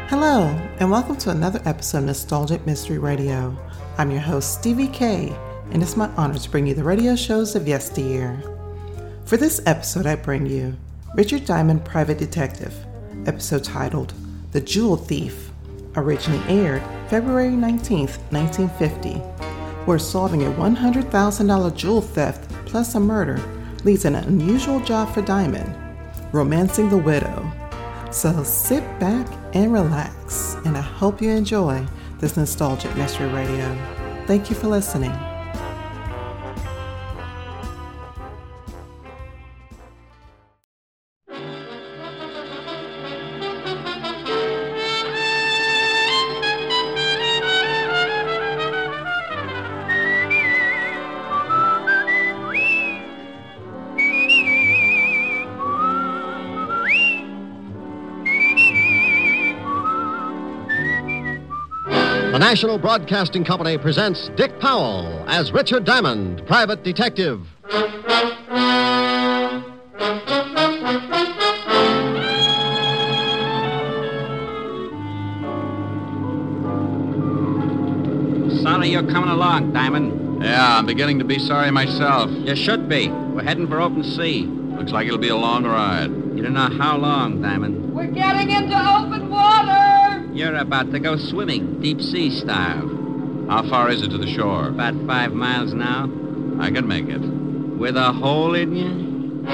Hello, and welcome to another episode of Nostalgic Mystery Radio. I'm your host, Stevie K, and it's my honor to bring you the radio shows of yesteryear. For this episode, I bring you Richard Diamond, Private Detective, episode titled The Jewel Thief, originally aired February 19th, 1950, where solving a $100,000 jewel theft plus a murder leads an unusual job for Diamond, romancing the widow. So sit back and relax, and I hope you enjoy this Nostalgic Mystery Radio. Thank you for listening. The National Broadcasting Company presents Dick Powell as Richard Diamond, Private Detective. Sorry you're coming along, Diamond. Yeah, I'm beginning to be sorry myself. You should be. We're heading for open sea. Looks like it'll be a long ride. You don't know how long, Diamond. We're getting into open water! You're about to go swimming, deep sea style. How far is it to the shore? About 5 miles now. I can make it. With a hole in you?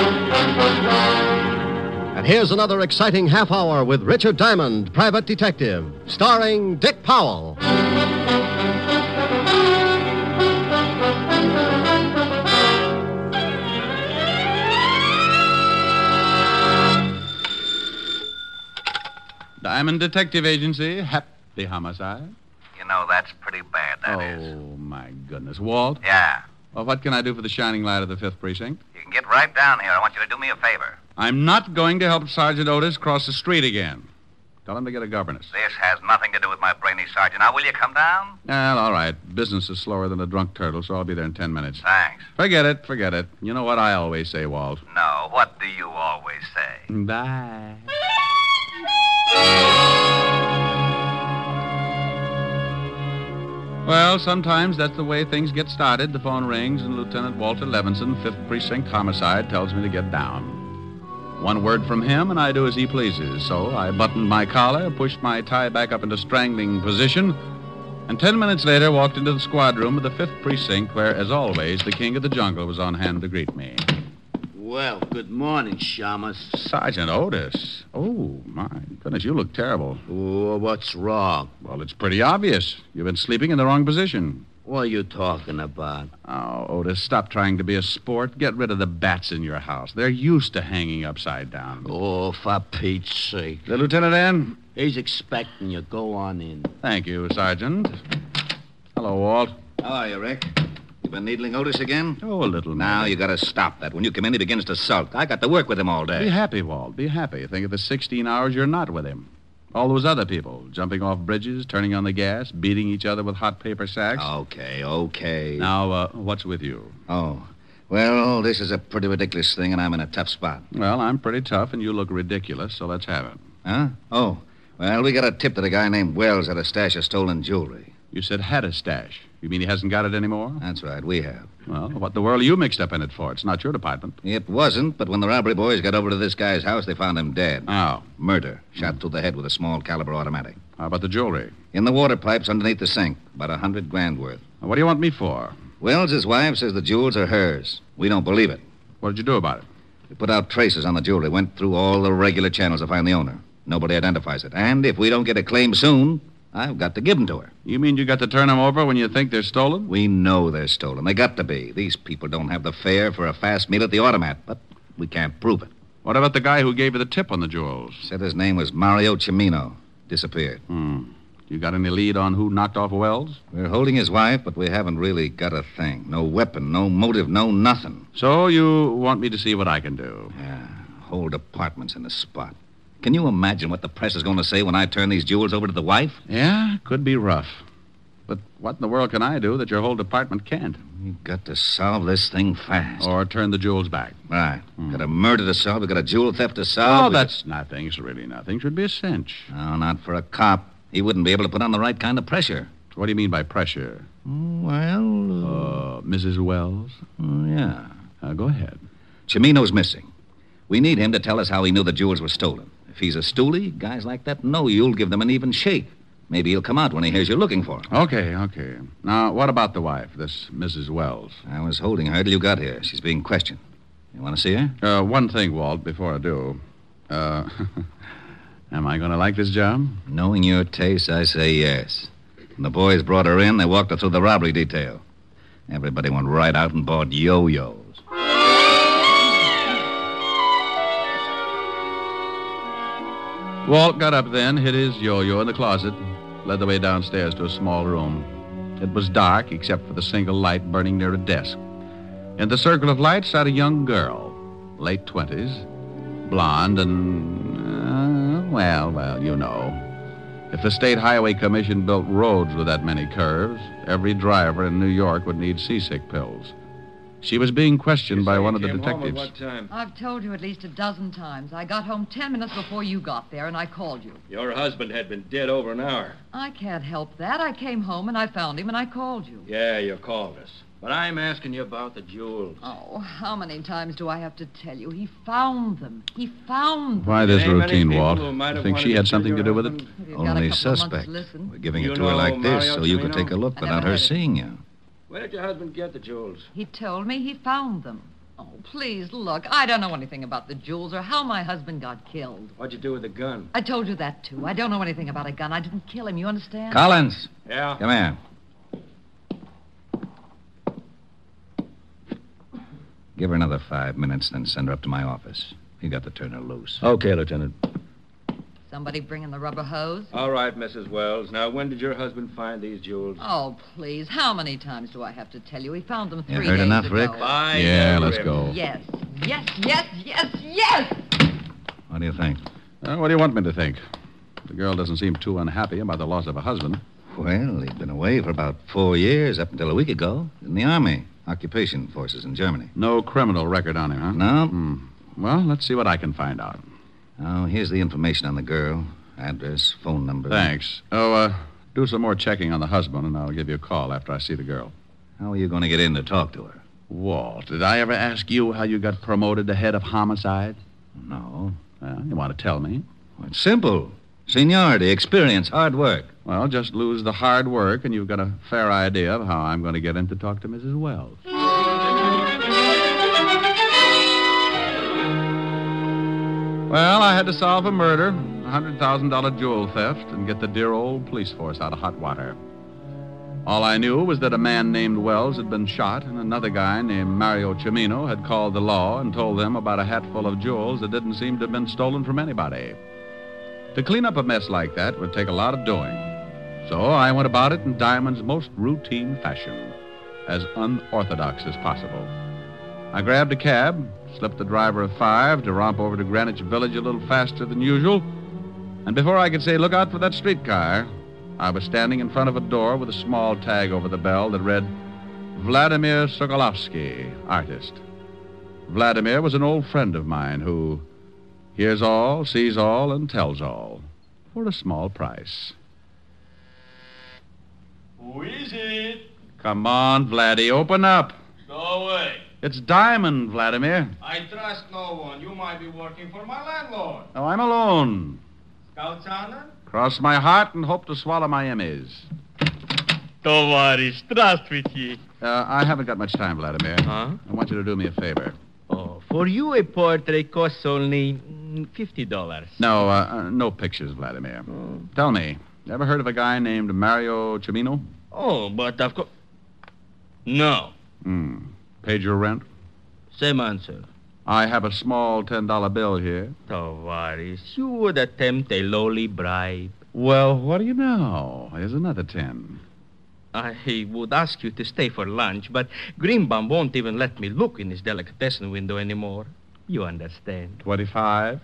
And here's another exciting half hour with Richard Diamond, Private Detective, starring Dick Powell. Diamond Detective Agency, Happy Homicide. You know, that's pretty bad, that is. Oh, my goodness. Walt? Yeah. Well, what can I do for the shining light of the 5th Precinct? You can get right down here. I want you to do me a favor. I'm not going to help Sergeant Otis cross the street again. Tell him to get a governess. This has nothing to do with my brainy sergeant. Now, will you come down? Well, all right. Business is slower than a drunk turtle, so I'll be there in 10 minutes. Thanks. Forget it. You know what I always say, Walt. No, what do you always say? Bye. Well, sometimes that's the way things get started. The phone rings, and Lieutenant Walter Levinson, 5th Precinct Homicide, tells me to get down. One word from him, and I do as he pleases. So I buttoned my collar, pushed my tie back up into strangling position, and 10 minutes later walked into the squad room of the 5th Precinct, where, as always, the king of the jungle was on hand to greet me. Well, good morning, Shamus. Sergeant Otis. Oh, my goodness, you look terrible. Oh, what's wrong? Well, it's pretty obvious. You've been sleeping in the wrong position. What are you talking about? Oh, Otis, stop trying to be a sport. Get rid of the bats in your house. They're used to hanging upside down. Oh, for Pete's sake. The lieutenant in? He's expecting you. Go on in. Thank you, Sergeant. Hello, Walt. How are you, Rick? You been needling Otis again? Oh, a little. Now, you gotta stop that. When you come in, he begins to sulk. I got to work with him all day. Be happy, Walt. Be happy. Think of the 16 hours you're not with him. All those other people, jumping off bridges, turning on the gas, beating each other with hot paper sacks. Okay. Now, what's with you? Oh, well, this is a pretty ridiculous thing, and I'm in a tough spot. Well, I'm pretty tough, and you look ridiculous, so let's have it. Huh? Oh, well, we got a tip that a guy named Wells had a stash of stolen jewelry. You said had a stash. You mean he hasn't got it anymore? That's right, we have. Well, what the world are you mixed up in it for? It's not your department. It wasn't, but when the robbery boys got over to this guy's house, they found him dead. Oh. Murder. Shot through the head with a small caliber automatic. How about the jewelry? In the water pipes underneath the sink. About $100,000 worth. Now, what do you want me for? Wells' wife says the jewels are hers. We don't believe it. What did you do about it? We put out traces on the jewelry, went through all the regular channels to find the owner. Nobody identifies it. And if we don't get a claim soon, I've got to give them to her. You mean you got to turn them over when you think they're stolen? We know they're stolen. They got to be. These people don't have the fare for a fast meal at the automat, but we can't prove it. What about the guy who gave you the tip on the jewels? Said his name was Mario Cimino. Disappeared. You got any lead on who knocked off Wells? We're holding his wife, but we haven't really got a thing. No weapon, no motive, no nothing. So you want me to see what I can do? Yeah, whole department's in the spot. Can you imagine what the press is going to say when I turn these jewels over to the wife? Yeah, could be rough. But what in the world can I do that your whole department can't? We've got to solve this thing fast. Or turn the jewels back. Right. Got a murder to solve. We've got a jewel theft to solve. Oh, that's nothing. It's really nothing. Should be a cinch. No, not for a cop. He wouldn't be able to put on the right kind of pressure. What do you mean by pressure? Well... Mrs. Wells? Yeah. Go ahead. Cimino's missing. We need him to tell us how he knew the jewels were stolen. If he's a stoolie, guys like that know you'll give them an even shake. Maybe he'll come out when he hears you're looking for him. Okay. Now, what about the wife, this Mrs. Wells? I was holding her till you got here. She's being questioned. You want to see her? One thing, Walt, before I do. Am I going to like this job? Knowing your taste, I say yes. When the boys brought her in, they walked her through the robbery detail. Everybody went right out and bought yo-yos. Walt got up then, hid his yo-yo in the closet, led the way downstairs to a small room. It was dark, except for the single light burning near a desk. In the circle of light sat a young girl, late 20s, blonde and, well, you know. If the State Highway Commission built roads with that many curves, every driver in New York would need seasick pills. She was being questioned by one of the detectives. What time? I've told you at least a dozen times. I got home 10 minutes before you got there, and I called you. Your husband had been dead over an hour. I can't help that. I came home, and I found him, and I called you. Yeah, you called us. But I'm asking you about the jewels. Oh, how many times do I have to tell you? He found them. He found them. Why this There ain't many routine, people Walt? who might You have think she wanted had to something to kill do your with it? husband. You've got a Only couple of months suspect. to listen. We're giving You it to her know like this Mario so you could Cimino? take a look I without never her heard of seeing you. Where did your husband get the jewels? He told me he found them. Oh, please, look. I don't know anything about the jewels or how my husband got killed. What'd you do with the gun? I told you that, too. I don't know anything about a gun. I didn't kill him. You understand? Collins, Yeah? come here. Give her another 5 minutes, then send her up to my office. You got to turn her loose. Okay, Lieutenant. Somebody bringing the rubber hose? All right, Mrs. Wells. Now, when did your husband find these jewels? Oh, please. How many times do I have to tell you? He found them You 3 heard days enough, ago. Rick? Fine. Yeah, let's go. Yes. Yes. What do you think? What do you want me to think? The girl doesn't seem too unhappy about the loss of a husband. Well, he'd been away for about 4 years, up until a week ago, in the Army. Occupation forces in Germany. No criminal record on him, huh? No? Well, let's see what I can find out. Oh, here's the information on the girl. Address, phone number. Thanks. Do some more checking on the husband, and I'll give you a call after I see the girl. How are you going to get in to talk to her? Walt, did I ever ask you how you got promoted to head of homicide? No. You want to tell me? Well, it's simple. Seniority, experience, hard work. Well, just lose the hard work, and you've got a fair idea of how I'm going to get in to talk to Mrs. Wells. Well, I had to solve a murder, a $100,000 jewel theft, and get the dear old police force out of hot water. All I knew was that a man named Wells had been shot, and another guy named Mario Cimino had called the law and told them about a hatful of jewels that didn't seem to have been stolen from anybody. To clean up a mess like that would take a lot of doing. So I went about it in Diamond's most routine fashion, as unorthodox as possible. I grabbed a cab, slipped the driver a 5 to romp over to Greenwich Village a little faster than usual, and before I could say, "Look out for that streetcar," I was standing in front of a door with a small tag over the bell that read, "Vladimir Sokolovsky, artist." Vladimir was an old friend of mine who hears all, sees all, and tells all for a small price. Who is it? Come on, Vladdy, open up. Go away. It's Diamond, Vladimir. I trust no one. You might be working for my landlord. Oh, I'm alone. Scout's honor? Cross my heart and hope to swallow my Emmys. Товарищ, здравствуйте. I haven't got much time, Vladimir. Huh? I want you to do me a favor. Oh, for you a portrait costs only $50. No, no pictures, Vladimir. Tell me, ever heard of a guy named Mario Cimino? Oh, but of course... No. Paid your rent? Same answer. I have a small $10 bill here. Tavares, you would attempt a lowly bribe. Well, what do you know? Here's another 10. I would ask you to stay for lunch, but Greenbaum won't even let me look in his delicatessen window anymore. You understand. 25?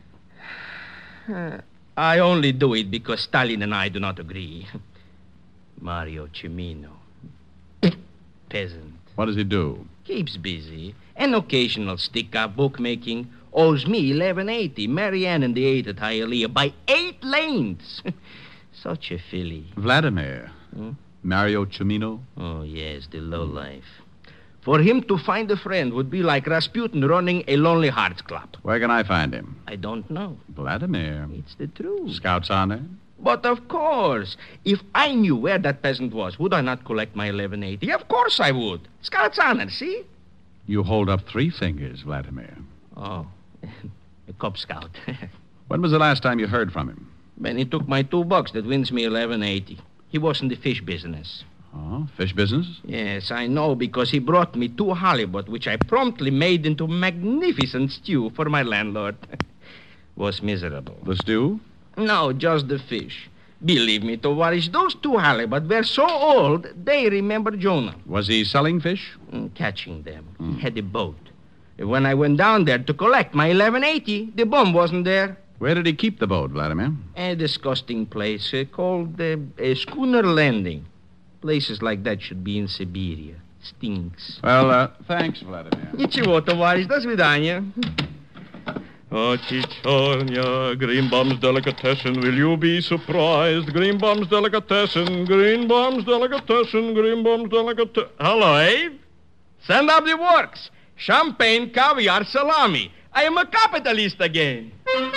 I only do it because Stalin and I do not agree. Mario Cimino. Peasant. What does he do? Keeps busy. An occasional stick-up bookmaking. Owes me $11.80. Marianne and the 8 at Hialeah by 8 lanes. Such a filly. Vladimir. Mario Cimino? Oh, yes, the lowlife. For him to find a friend would be like Rasputin running a Lonely Hearts Club. Where can I find him? I don't know. Vladimir. It's the truth. Scout's honor? But of course, if I knew where that peasant was, would I not collect my $11.80? Of course I would. Scout's honor, see? You hold up 3 fingers, Vladimir. Oh, a Cub Scout. When was the last time you heard from him? When he took my $2 that wins me $11.80. He was in the fish business. Oh, fish business? Yes, I know, because he brought me 2 halibut, which I promptly made into magnificent stew for my landlord. Was miserable. The stew? No, just the fish. Believe me, Tovarish, those 2 halibut were so old, they remember Jonah. Was he selling fish? Catching them. He had a boat. When I went down there to collect my $11.80, the bum wasn't there. Where did he keep the boat, Vladimir? A disgusting place called Schooner Landing. Places like that should be in Siberia. Stinks. Well, thanks, Vladimir. Ничего, товарищ, до свидания. Oh, Chichonia, Greenbaum's Delicatessen, will you be surprised? Greenbaum's Delicatessen, Greenbaum's Delicatessen, Greenbaum's Delicatessen. Hello, Abe. Send up the works. Champagne, caviar, salami. I am a capitalist again.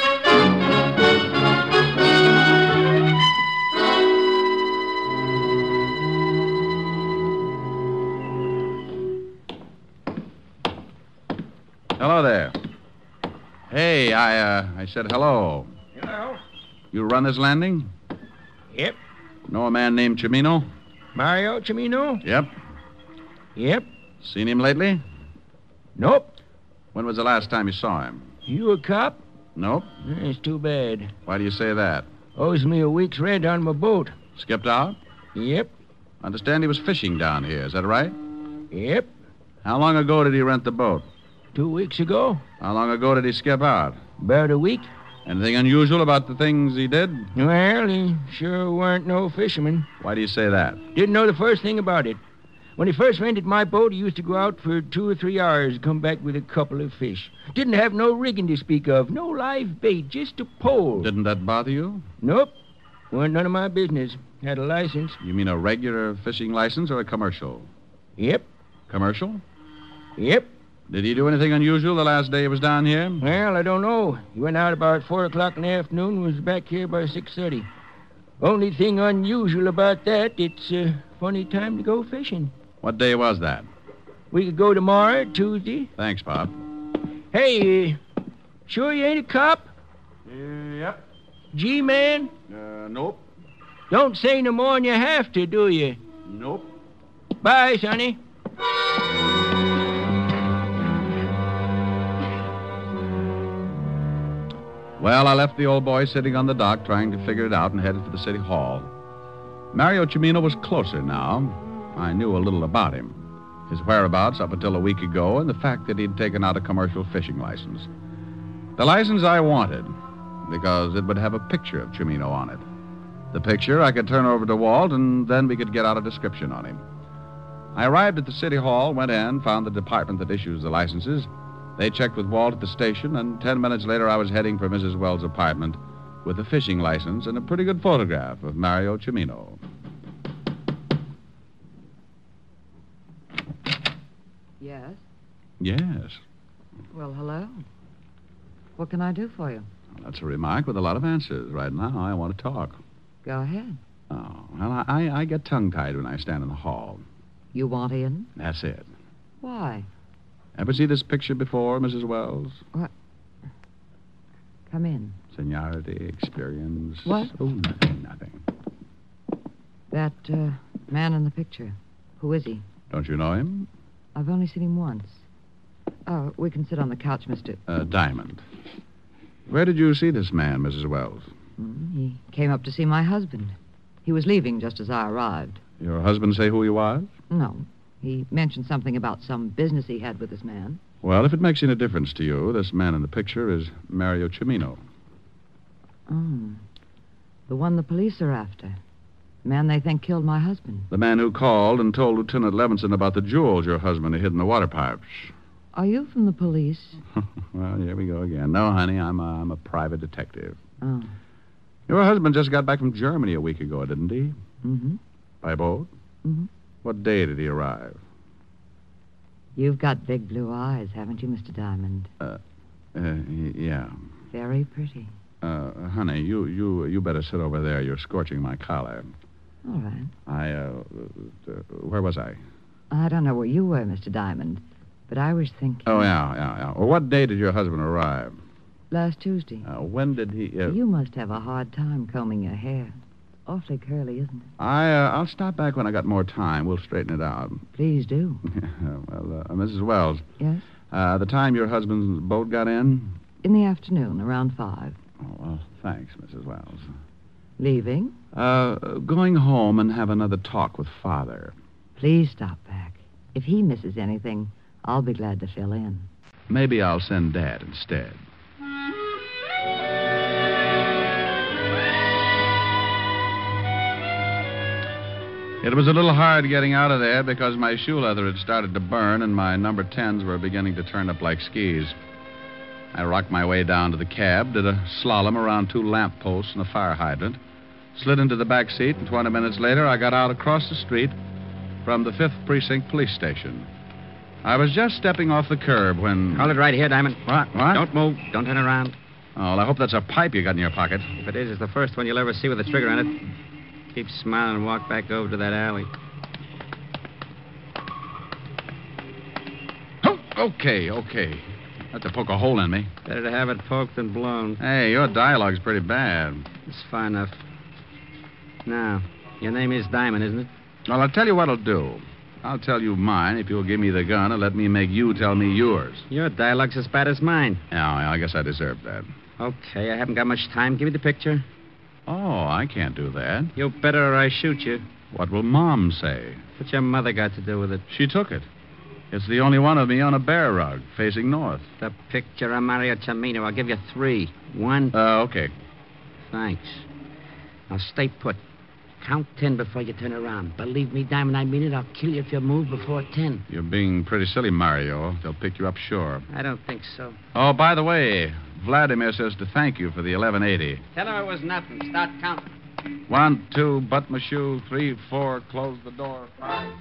Hello there. Hey, I said hello. Hello? You run this landing? Yep. Know a man named Cimino? Mario Cimino? Yep. Yep. Seen him lately? Nope. When was the last time you saw him? You a cop? Nope. It's too bad. Why do you say that? Owes me a week's rent on my boat. Skipped out? Yep. Understand he was fishing down here, is that right? Yep. How long ago did he rent the boat? 2 weeks ago. How long ago did he skip out? About a week. Anything unusual about the things he did? Well, he sure weren't no fisherman. Why do you say that? Didn't know the first thing about it. When he first rented my boat, he used to go out for 2 or 3 hours, come back with a couple of fish. Didn't have no rigging to speak of, no live bait, just a pole. Didn't that bother you? Nope. Wasn't none of my business. Had a license. You mean a regular fishing license or a commercial? Yep. Commercial? Yep. Did he do anything unusual the last day he was down here? Well, I don't know. He went out about 4 o'clock in the afternoon, was back here by 6:30. Only thing unusual about that, it's a funny time to go fishing. What day was that? We could go tomorrow, Tuesday. Thanks, Pop. Hey, sure you ain't a cop? Yep. G-man? Nope. Don't say no more than you have to, do you? Nope. Bye, Sonny. Well, I left the old boy sitting on the dock trying to figure it out and headed for the city hall. Mario Cimino was closer now. I knew a little about him. His whereabouts up until a week ago and the fact that he'd taken out a commercial fishing license. The license I wanted because it would have a picture of Cimino on it. The picture I could turn over to Walt and then we could get out a description on him. I arrived at the city hall, went in, found the department that issues the licenses. They checked with Walt at the station, and 10 minutes later I was heading for Mrs. Wells' apartment with a fishing license and a pretty good photograph of Mario Cimino. Yes? Yes. Well, hello. What can I do for you? That's a remark with a lot of answers. Right now, I want to talk. Go ahead. Oh, well, I get tongue-tied when I stand in the hall. You want in? That's it. Why? Ever see this picture before, Mrs. Wells? What? Come in. Seniority, experience. What? Oh, nothing. That man in the picture. Who is he? Don't you know him? I've only seen him once. Oh, we can sit on the couch, Mr. Diamond. Where did you see this man, Mrs. Wells? He came up to see my husband. He was leaving just as I arrived. Your husband say who he was? No. He mentioned something about some business he had with this man. Well, if it makes any difference to you, this man in the picture is Mario Cimino. Oh. The one the police are after. The man they think killed my husband. The man who called and told Lieutenant Levinson about the jewels your husband had hid in the water pipes. Are you from the police? Well, here we go again. No, honey, I'm a private detective. Oh. Your husband just got back from Germany a week ago, didn't he? Mm-hmm. By boat? Mm-hmm. What day did he arrive? You've got big blue eyes, haven't you, Mr. Diamond? Yeah. Very pretty. Honey, you better sit over there. You're scorching my collar. All right. Where was I? I don't know where you were, Mr. Diamond, but I was thinking... Oh, yeah. Well, what day did your husband arrive? Last Tuesday. When did he... You must have a hard time combing your hair. Awfully curly, isn't it? I'll stop back when I got more time. We'll straighten it out. Please do. Well, Mrs. Wells. Yes? The time your husband's boat got in? In the afternoon, around 5. Oh, well, thanks, Mrs. Wells. Leaving? Going home and have another talk with Father. Please stop back. If he misses anything, I'll be glad to fill in. Maybe I'll send Dad instead. It was a little hard getting out of there because my shoe leather had started to burn and my number 10s were beginning to turn up like skis. I rocked my way down to the cab, did a slalom around 2 lamp posts and a fire hydrant, slid into the back seat, and 20 minutes later I got out across the street from the 5th Precinct Police Station. I was just stepping off the curb when... Hold it right here, Diamond. What? Don't move. Don't turn around. Oh, well, I hope that's a pipe you got in your pocket. If it is, it's the first one you'll ever see with a trigger on it. Keep smiling and walk back over to that alley. Oh, okay. Have to poke a hole in me. Better to have it poked than blown. Hey, your dialogue's pretty bad. It's fine enough. Now, your name is Diamond, isn't it? Well, I'll tell you what I'll do. I'll tell you mine if you'll give me the gun and let me make you tell me yours. Your dialogue's as bad as mine. Yeah, I guess I deserve that. Okay, I haven't got much time. Give me the picture. Oh, I can't do that. You better or I shoot you. What will Mom say? What's your mother got to do with it? She took it. It's the only one of me on a bear rug, facing north. The picture of Mario Cimino. I'll give you 3. 1. Okay. Thanks. Now stay put. Count 10 before you turn around. Believe me, Diamond, I mean it. I'll kill you if you move before 10. You're being pretty silly, Mario. They'll pick you up sure. I don't think so. Oh, by the way, Vladimir says to thank you for the 1180. Tell him it was nothing. Start counting. 1, 2, butt my shoe. 3, 4, close the door. 5.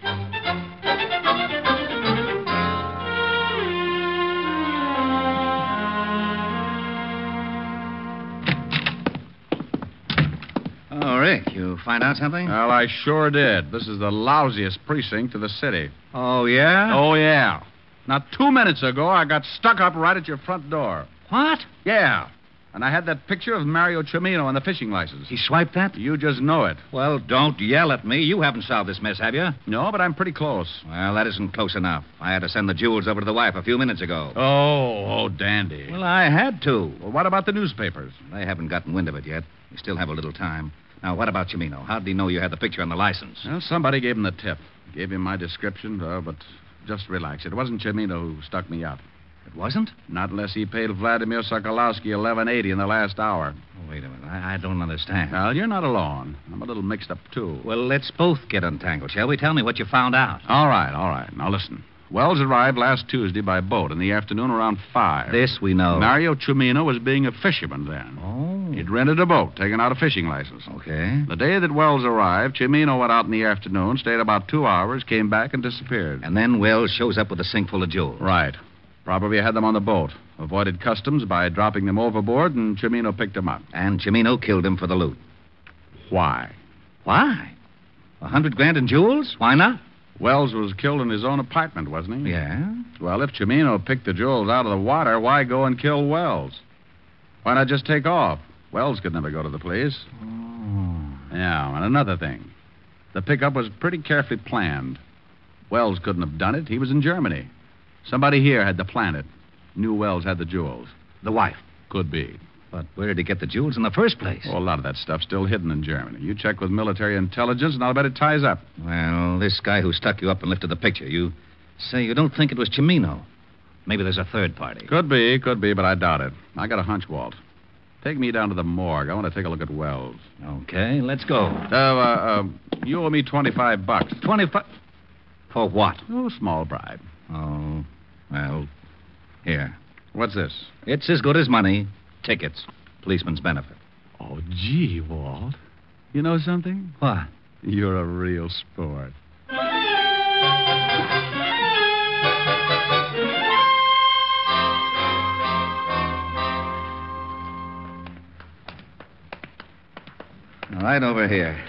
Oh, Rick, you find out something? Well, I sure did. This is the lousiest precinct of the city. Oh, yeah? Oh, yeah. Now, 2 minutes ago, I got stuck up right at your front door. What? Yeah. And I had that picture of Mario Cimino on the fishing license. He swiped that? You just know it. Well, don't yell at me. You haven't solved this mess, have you? No, but I'm pretty close. Well, that isn't close enough. I had to send the jewels over to the wife a few minutes ago. Oh, dandy. Well, I had to. Well, what about the newspapers? They haven't gotten wind of it yet. We still have a little time. Now, what about Cimino? How did he know you had the picture on the license? Well, somebody gave him the tip. Gave him my description, but just relax. It wasn't Cimino who stuck me up. It wasn't? Not unless he paid Vladimir Sokolowski $11.80 in the last hour. Oh, wait a minute. I don't understand. Well, you're not alone. I'm a little mixed up, too. Well, let's both get untangled, shall we? Tell me what you found out. All right. Now, listen. Wells arrived last Tuesday by boat in the afternoon around 5. This we know. Mario Cimino was being a fisherman then. Oh. He'd rented a boat, taken out a fishing license. Okay. The day that Wells arrived, Cimino went out in the afternoon, stayed about 2 hours, came back, and disappeared. And then Wells shows up with a sink full of jewels. Right. Probably had them on the boat. Avoided customs by dropping them overboard, and Cimino picked them up. And Cimino killed him for the loot. Why? Why? $100,000 in jewels? Why not? Wells was killed in his own apartment, wasn't he? Yeah. Well, if Cimino picked the jewels out of the water, why go and kill Wells? Why not just take off? Wells could never go to the police. Oh. Yeah, and another thing. The pickup was pretty carefully planned. Wells couldn't have done it. He was in Germany. Somebody here had to plan it. Knew Wells had the jewels. The wife? Could be. But where did he get the jewels in the first place? Oh, a lot of that stuff's still hidden in Germany. You check with military intelligence, and I'll bet it ties up. Well, this guy who stuck you up and lifted the picture, you say you don't think it was Cimino. Maybe there's a third party. Could be, but I doubt it. I got a hunch, Walt. Take me down to the morgue. I want to take a look at Wells. Okay, let's go. You owe me $25. 25? For what? Oh, small bribe. Oh, well, here. What's this? It's as good as money. Tickets. Policeman's benefit. Oh, gee, Walt. You know something? What? You're a real sport. Right over here.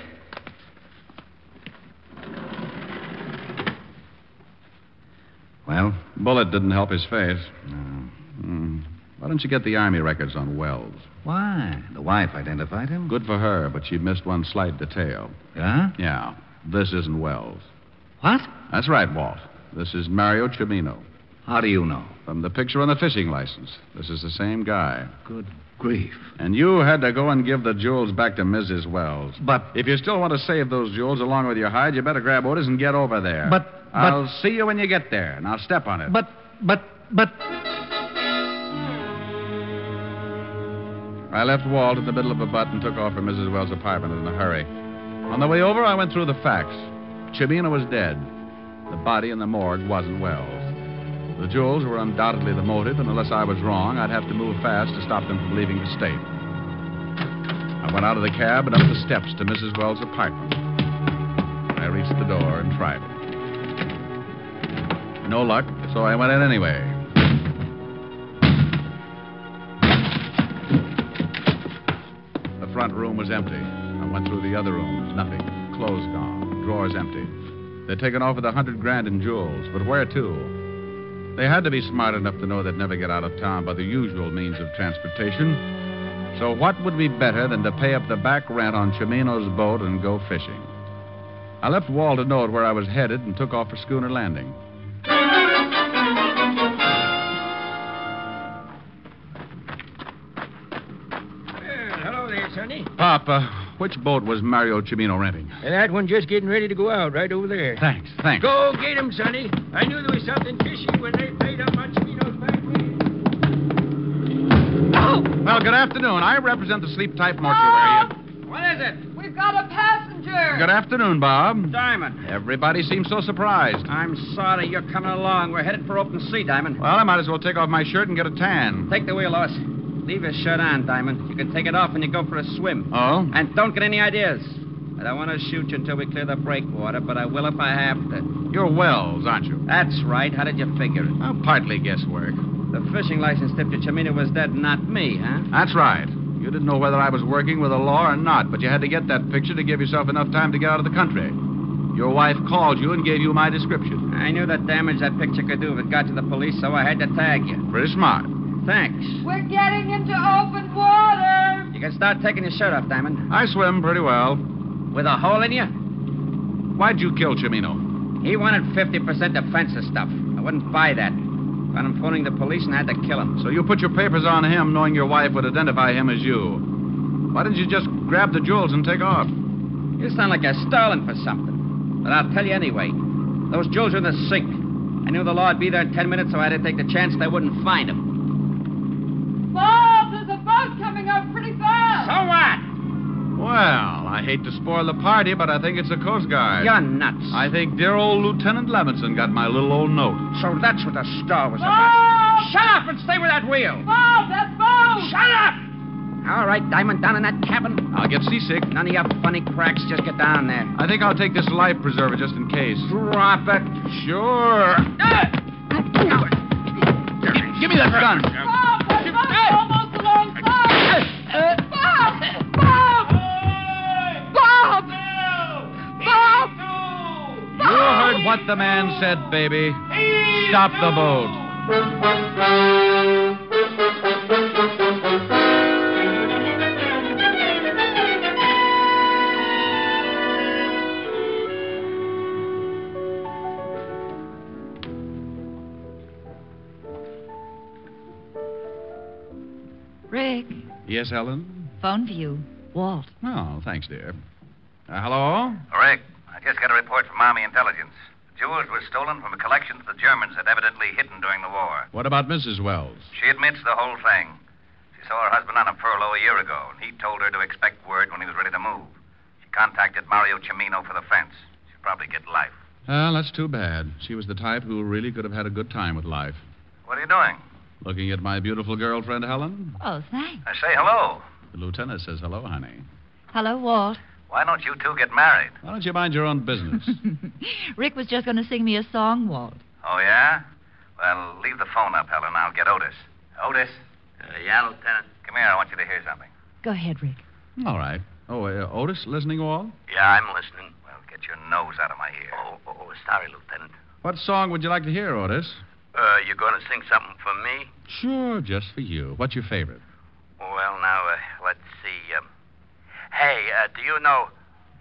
Well? Bullet didn't help his face. No. Why don't you get the Army records on Wells? Why? The wife identified him? Good for her, but she missed one slight detail. Yeah? Yeah. This isn't Wells. What? That's right, Walt. This is Mario Cimino. How do you know? From the picture on the fishing license. This is the same guy. Good grief. And you had to go and give the jewels back to Mrs. Wells. But... If you still want to save those jewels along with your hide, you better grab Otis and get over there. But... I'll see you when you get there. Now step on it. But... I left Walt in the middle of a butt and took off for Mrs. Wells' apartment in a hurry. On the way over, I went through the facts. Cimino was dead. The body in the morgue wasn't Wells. The jewels were undoubtedly the motive, and unless I was wrong, I'd have to move fast to stop them from leaving the state. I went out of the cab and up the steps to Mrs. Wells' apartment. I reached the door and tried it. No luck, so I went in anyway. The front room was empty. I went through the other rooms. Nothing. Clothes gone. Drawers empty. They'd taken off with $100,000 in jewels, but where to? They had to be smart enough to know they'd never get out of town by the usual means of transportation. So what would be better than to pay up the back rent on Cimino's boat and go fishing? I left Walt to know where I was headed and took off for Schooner Landing. Hello there, Sonny. Pop, which boat was Mario Cimino renting? And that one just getting ready to go out right over there. Thanks. Go get him, Sonny. I knew there was something fishy when they paid up on Cimino's back wheel. Oh! Well, good afternoon. I represent the Sleep Type Mortuary. What is it? We've got a passenger. Good afternoon, Bob. Diamond. Everybody seems so surprised. I'm sorry you're coming along. We're headed for open sea, Diamond. Well, I might as well take off my shirt and get a tan. Take the wheel, Lois. Leave your shirt on, Diamond. You can take it off when you go for a swim. Oh? And don't get any ideas. I don't want to shoot you until we clear the breakwater, but I will if I have to. You're Wells, aren't you? That's right. How did you figure it? Well, partly guesswork. The fishing license tipped you Cimino was dead, not me, huh? That's right. You didn't know whether I was working with the law or not, but you had to get that picture to give yourself enough time to get out of the country. Your wife called you and gave you my description. I knew the damage that picture could do if it got to the police, so I had to tag you. Pretty smart. Thanks. We're getting into open water. You can start taking your shirt off, Diamond. I swim pretty well. With a hole in you? Why'd you kill Cimino? He wanted 50% defensive stuff. I wouldn't buy that. Found him phoning the police and had to kill him. So you put your papers on him knowing your wife would identify him as you. Why didn't you just grab the jewels and take off? You sound like you're stalling for something. But I'll tell you anyway. Those jewels are in the sink. I knew the law would be there in 10 minutes, so I had to take the chance they wouldn't find them. Bob, there's a boat coming up pretty fast. So what? Well, I hate to spoil the party, but I think it's the Coast Guard. You're nuts. I think dear old Lieutenant Levinson got my little old note. So that's what the stall was Bob! about. Shut up and stay with that wheel. Bob, that's Bob. Shut up! All right, Diamond, down in that cabin. I'll get seasick. None of your funny cracks. Just get down there. I think I'll take this life preserver just in case. Drop it. Sure. Give me that gun. Bob, that boat's almost alongside. Bob! Bob! Bob! Bob! You heard what the man said, baby. Stop the boat. Rick, Yes, Helen? phone for you. Walt. Oh, thanks, dear. Hello? Rick, I just got a report from Army intelligence. The jewels were stolen from a collection the Germans had evidently hidden during the war. What about Mrs. Wells? She admits the whole thing. She saw her husband on a furlough a year ago, and he told her to expect word when he was ready to move. She contacted Mario Cimino for the fence. She'll probably get life. Well, that's too bad. She was the type who really could have had a good time with life. What are you doing? Looking at my beautiful girlfriend, Helen? Oh, thanks. I say hello. The lieutenant says hello, honey. Hello, Walt. Why don't you two get married? Why don't you mind your own business? Rick was just going to sing me a song, Walt. Oh, yeah? Well, leave the phone up, Helen. I'll get Otis. Otis? Yeah, Lieutenant. Come here. I want you to hear something. Go ahead, Rick. All right. Oh, Otis, listening, Walt? Yeah, I'm listening. Well, get your nose out of my ear. Oh, sorry, Lieutenant. What song would you like to hear, Otis? You going to sing something for me? Sure, just for you. What's your favorite? Well, now, let's see. Hey, do you know...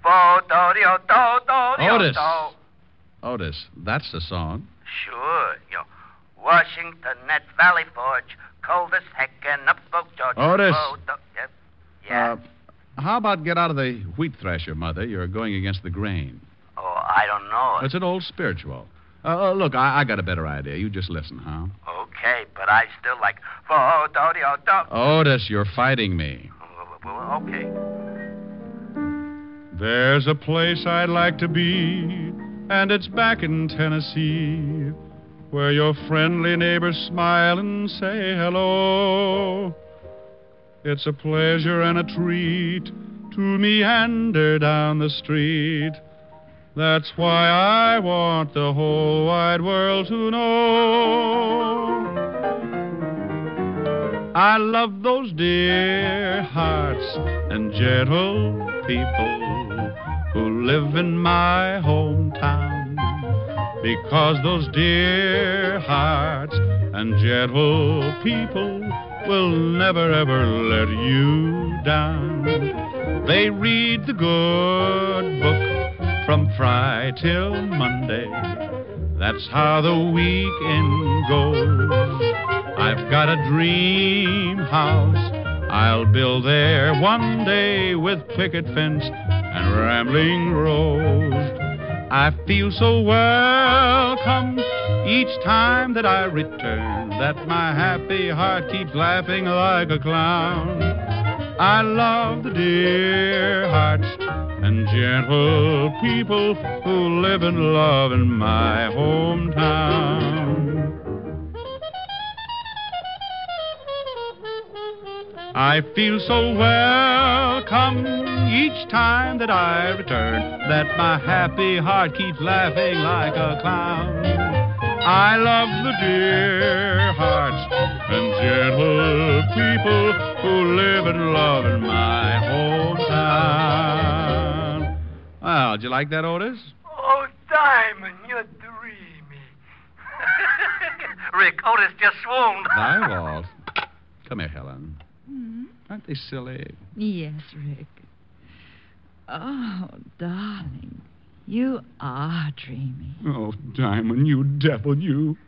Otis. Otis, that's the song. Sure. You know, Washington at Valley Forge, cold as heck and up Oak George. Otis. Yep. Yeah. How about get out of the wheat thresher, Mother? You're going against the grain. Oh, I don't know. It's an old spiritual. Look, I got a better idea. You just listen, huh? Okay, but I still like... Otis, you're fighting me. Well, okay. There's a place I'd like to be, and it's back in Tennessee, where your friendly neighbors smile and say hello. It's a pleasure and a treat to meander down the street. That's why I want the whole wide world to know. I love those dear hearts and gentle people who live in my hometown, because those dear hearts and gentle people will never ever let you down. They read the good book from Friday till Monday. That's how the weekend goes. I've got a dream house I'll build there one day, with picket fence and rambling rose. I feel so welcome each time that I return, that my happy heart keeps laughing like a clown. I love the dear hearts and gentle people who live and love in my hometown. I feel so welcome each time that I return, that my happy heart keeps laughing like a clown. I love the dear hearts and gentle people who live and love in my hometown. Well, did you like that, Otis? Oh, Diamond, you're dreamy. Rick, Otis just swooned. Bye, Walt. Come here, Helen. Aren't they silly? Yes, Rick. Oh, darling, you are dreamy. Oh, Diamond, you devil, you.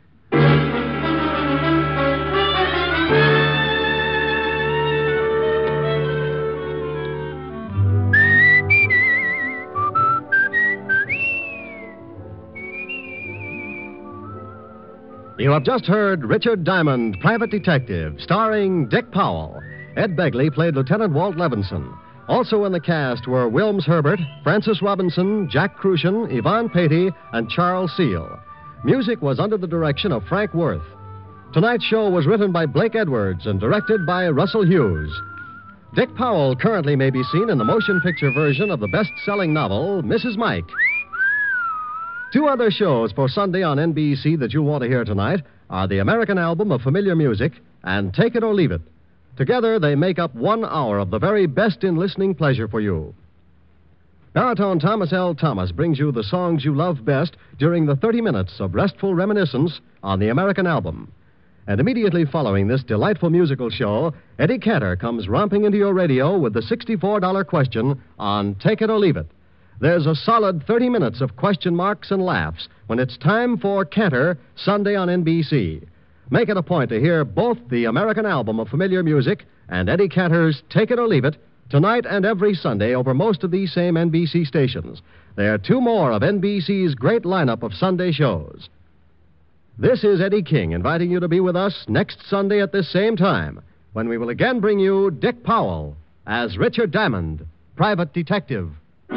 You have just heard Richard Diamond, Private Detective, starring Dick Powell. Ed Begley played Lieutenant Walt Levinson. Also in the cast were Wilms Herbert, Francis Robinson, Jack Crucian, Yvonne Patey, and Charles Seal. Music was under the direction of Frank Worth. Tonight's show was written by Blake Edwards and directed by Russell Hughes. Dick Powell currently may be seen in the motion picture version of the best-selling novel, Mrs. Mike. Two other shows for Sunday on NBC that you'll want to hear tonight are the American Album of Familiar Music and Take It or Leave It. Together, they make up 1 hour of the very best in listening pleasure for you. Baritone Thomas L. Thomas brings you the songs you love best during the 30 minutes of restful reminiscence on the American Album. And immediately following this delightful musical show, Eddie Cantor comes romping into your radio with the $64 question on Take It or Leave It. There's a solid 30 minutes of question marks and laughs when it's time for Cantor, Sunday on NBC. Make it a point to hear both the American Album of Familiar Music and Eddie Cantor's Take It or Leave It tonight and every Sunday over most of these same NBC stations. There are 2 more of NBC's great lineup of Sunday shows. This is Eddie King inviting you to be with us next Sunday at this same time when we will again bring you Dick Powell as Richard Diamond, private detective.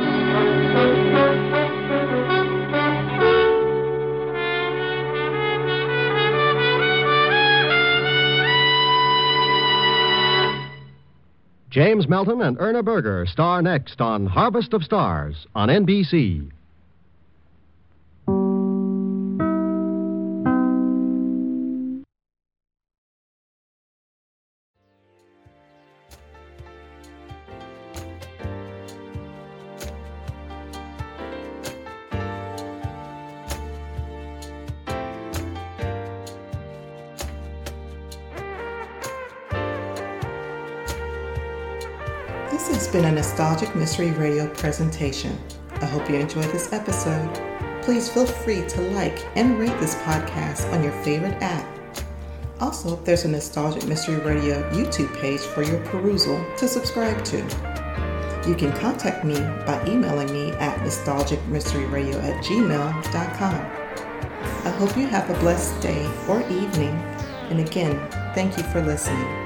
James Melton and Erna Berger star next on Harvest of Stars on NBC. This has been a Nostalgic Mystery Radio presentation. I hope you enjoyed this episode. Please feel free to like and rate this podcast on your favorite app. Also, there's a Nostalgic Mystery Radio YouTube page for your perusal to subscribe to. You can contact me by emailing me at nostalgicmysteryradio@gmail.com. I hope you have a blessed day or evening. And again, thank you for listening.